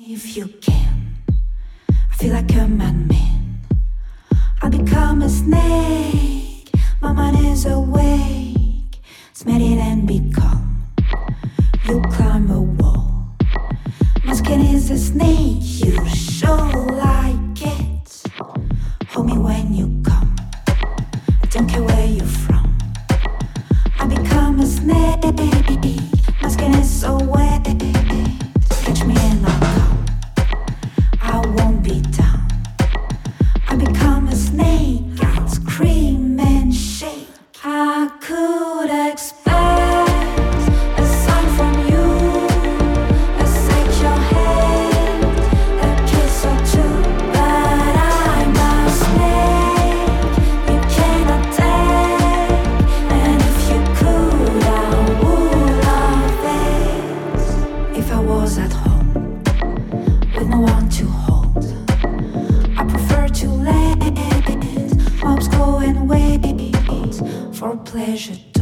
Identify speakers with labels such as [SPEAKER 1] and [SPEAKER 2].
[SPEAKER 1] If you can, I feel like a madman. I'll become a snake. My mind is awake. Smell it and be calm. You climb a wall. My skin is a snake. You sure like it. Hold me when you come. I don't care where you're from. I become a snake. My skin is so wet. Catch me and I'll come. I won't be down. I become a snake. I'll scream and shake. I could expect a sign from you, a shake your head, a kiss or two. But I'm a snake you cannot take. And if you could, I would love it. If I was at home with no one to hold, I prefer to let mobs go and wait for pleasure.